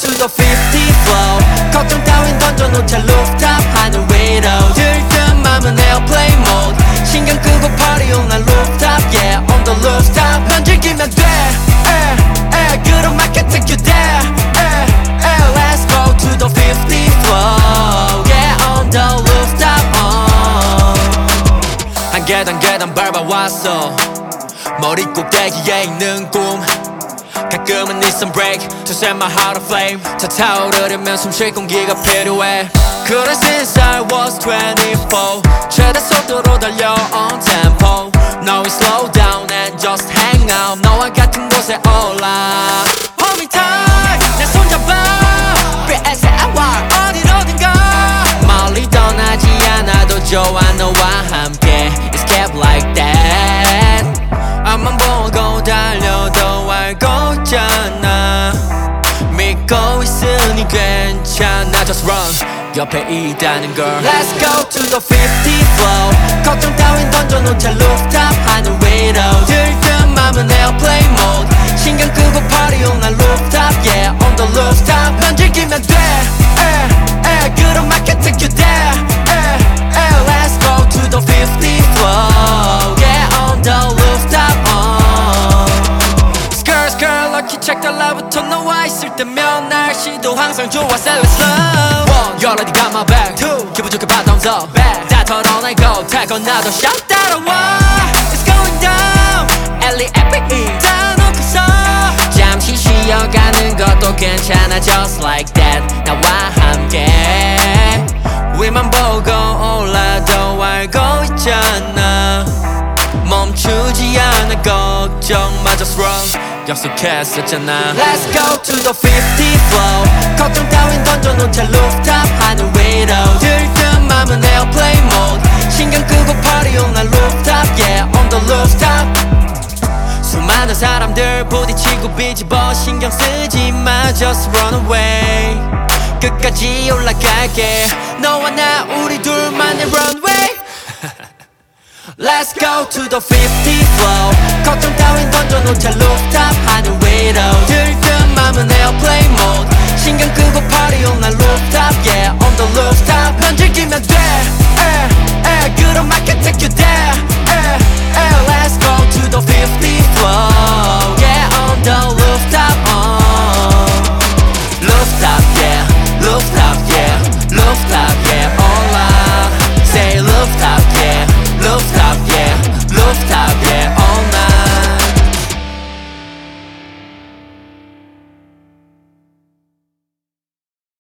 to the 50 flow 걱정 따윈 던져놓자 rooftop 하늘 위로 들뜬 맘은 airplane mode 신경 끄고 party on the rooftop yeah on the rooftop 넌 즐기면 돼 그럼 I can take you there let's go to the 50 flow yeah on the rooftop 한 계단 계단 밟아왔어 머리 꼭대기에 있는 꿈 가끔은 need some break to set my heart aflame 더 타오르려면 숨쉴 공기가 필요해 그래 since I was 24 최대 속도로 달려 on tempo No we slow down and just hang out 너와 같은 곳에 올라 Hold me tight 내 손잡아 BS의 hour 어디로든 가 멀리 떠나지 않아도 좋아 너와 함께 It's kept like that 앞만 보고 달려도 알고 있잖아 믿고 있으니 괜찮아 Just run 옆에 있다는 걸 Let's go to the 50 flow 걱정 따윈 던져놓자 rooftop 하늘 위로 들뜬 맘은 airplane mode 신경 끄고 party on the rooftop yeah on the rooftop 넌 즐기면 돼 그럼 I can take you there let's go to the 50 flow yeah on the rooftop Skirt skirt lucky check 달라붙어 너와 있을 때면 날씨도 항상 좋아 Say let's slow One you already got my back Two 기분 좋게 봐 thumbs up back 다 털어내고 타고 나도 shout 따라와 It's going down L-E-F-E 다 놓고서 잠시 쉬어가는 것도 괜찮아 Just like that 나와 함께 위만 보고 올라도 알고 있잖아 멈추지 않아 걱정 마 Just run 약속했었잖아 Let's go to the 50 flow 걱정 따윈 던져놓자 rooftop 하늘 위로 들뜬 맘은 airplane mode 신경 끄고 party on the rooftop yeah on the rooftop 수많은 사람들 부딪히고 비집어 신경 쓰지 마 Just run away 끝까지 올라갈게 너와 나 우리 둘만의 runway Let's go to the 50 flow 걱정 따윈 던져놓자 rooftop 하늘 위로 들뜬 맘은 airplane mode 신경 끄고 party on the rooftop